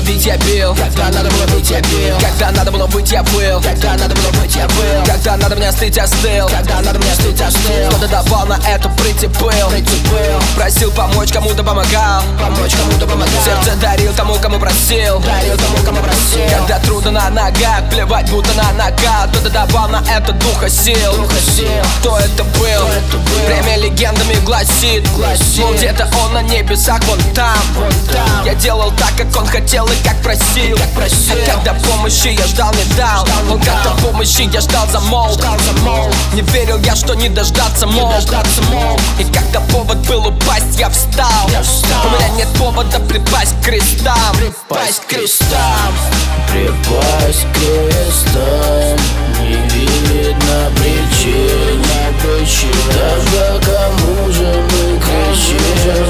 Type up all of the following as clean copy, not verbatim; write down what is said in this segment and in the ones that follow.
бить, я бил. Когда надо было быть, я бил. Когда надо было быть, я был. Когда надо было быть, я был. Когда надо мне остыть, я стыл. Когда надо мне остыть, я стыл. Кто-то давал на это притипыл. Просил помочь, кому-то помогал. Сердце дарил тому, кому просил. Когда трудно на ногах, плевать будто на нокаут. Кто-то давал на это духа сил. Кто это был? Время легендами гласит, мол, где-то он на небесах, вон там. Я делал так, как он хотел и как просил. А когда помощи я ждал, не дал. Он когда помощи я ждал, замолк. Не верил я, что не дождаться мог. И когда повод был упасть, я встал. У меня нет повода припасть к крестам. Припасть к крестам. Припасть к крестам. Не видно причин. Тогда кому же мы кричим?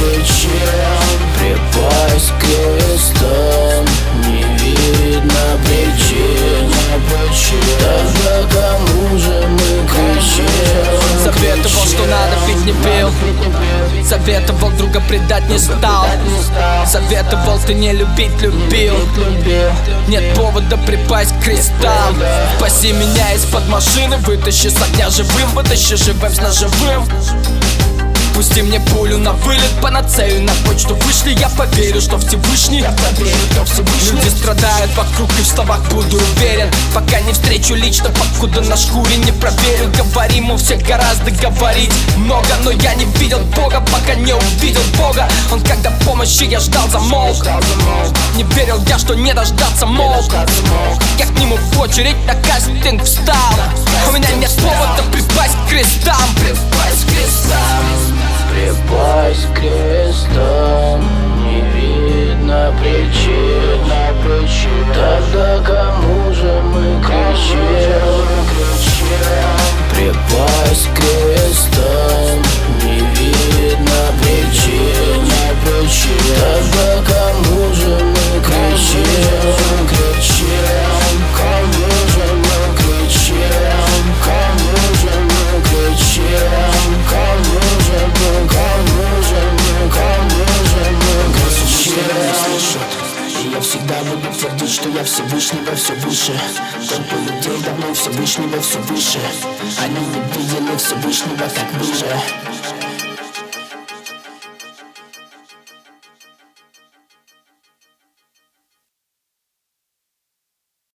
Припасть к крестам. Не видно причин. Тогда кому же мы кричим? Советовал, что надо, пить не пил. Советовал, друга предать не стал. Советовал, ты не любить, любил. Нет повода припасть к крестам. Спаси меня из-под машины, вытащи с огня живым, вытащи живым с ножевым. Пусти мне пулю на вылет, панацею на почту вышли. Я поверю, что Всевышний. Люди страдают вокруг, и в словах буду уверен. Пока не встречу лично, покуда на шкуре не проверю. Говорим, у всех гораздо говорить много, но я не видел Бога, пока не увидел Бога. Он когда помощи я ждал, замолк. Не верил я, что не дождаться мог. Я к нему в очередь на кастинг встал. У меня нет повода припасть к крестам. Припасть к крестам. Припасть к крестам. Не видно причин. Тогда кому же мы кричим? Припасть к крестам. Не видно причин. Тогда кому же мы кричим? Кому же мы кричим? Кому же мы кричим? Кому же мы, кому же мы, кому же мы кричим? И я всегда буду твердить, что я Всевышнего все выше. Толпы людей давно Всевышнего все выше. Они не видели Всевышнего как вы же.